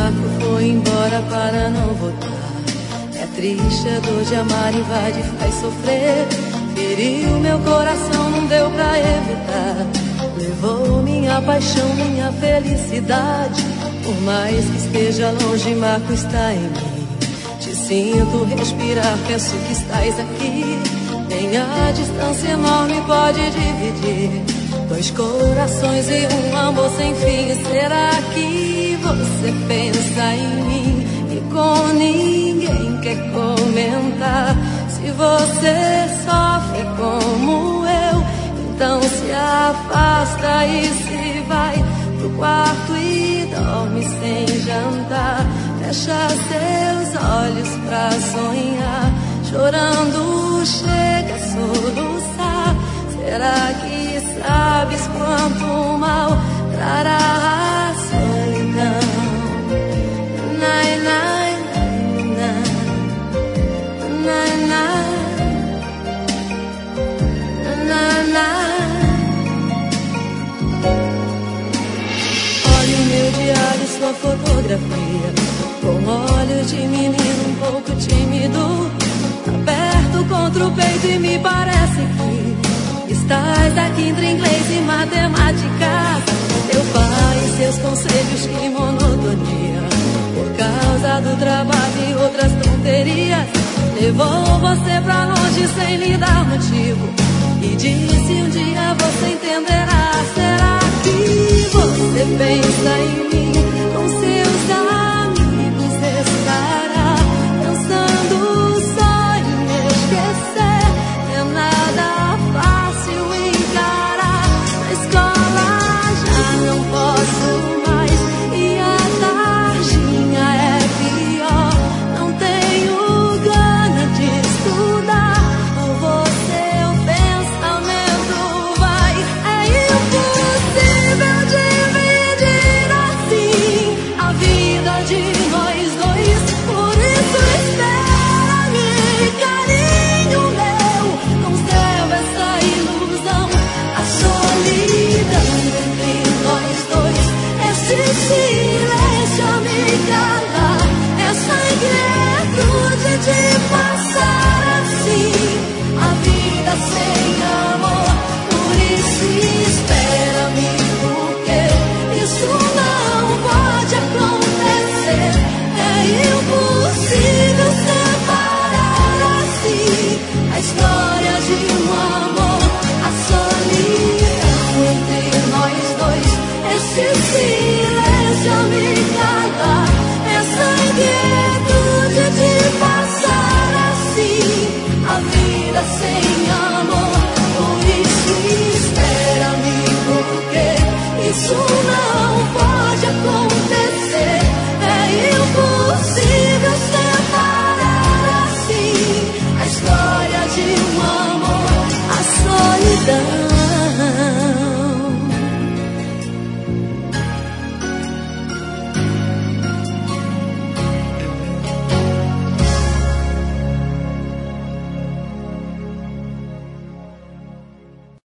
Marco foi embora para não voltar. É triste, é dor de amar, invade, faz sofrer. Feriu meu coração, não deu pra evitar. Levou minha paixão, minha felicidade. Por mais que esteja longe, Marco está em mim. Te sinto respirar, penso que estás aqui. Nem a distância enorme pode dividir dois corações e um amor sem fim. Será que você pensa em mim e com ninguém quer comentar? Se você sofre como eu, então se afasta e se vai pro quarto e dorme sem jantar. Fecha seus olhos pra sonhar, chorando chega a soluçar. Será que sabes quanto mal trará a solidão? Nai, nai, nai, nai, nai, nai, nai. Olhe o meu diário, sua fotografia, com olhos de menino um pouco tímido. Aperto contra o peito e me parece que estás aqui entre inglês e matemática. Teu pai e seus conselhos de monotonia, por causa do trabalho e outras tonterias, levou você pra longe sem lhe dar motivo. E disse um dia você entenderá. Será que você pensa em mim com seus amigos? Estará pensando só em me esquecer. É nada fácil encarar. Na escola já não posso mais e a tarjinha é pior. Não tenho gana de estudar. Por você o pensamento vai. É impossível dividir assim a vida de nós dois. Por isso espera-me, carinho meu. Conserva essa ilusão, a solidão entre nós dois. Esse silêncio a me calar, essa inquietude de passar assim a vida sem amor. Por isso espera-me, porque isso não pode acontecer. É impossível separar assim a história de um amor, a solidão entre nós dois. Esse silêncio a me calar, essa inquietude de passar assim a vida sem amor. Por isso espera-me, porque isso não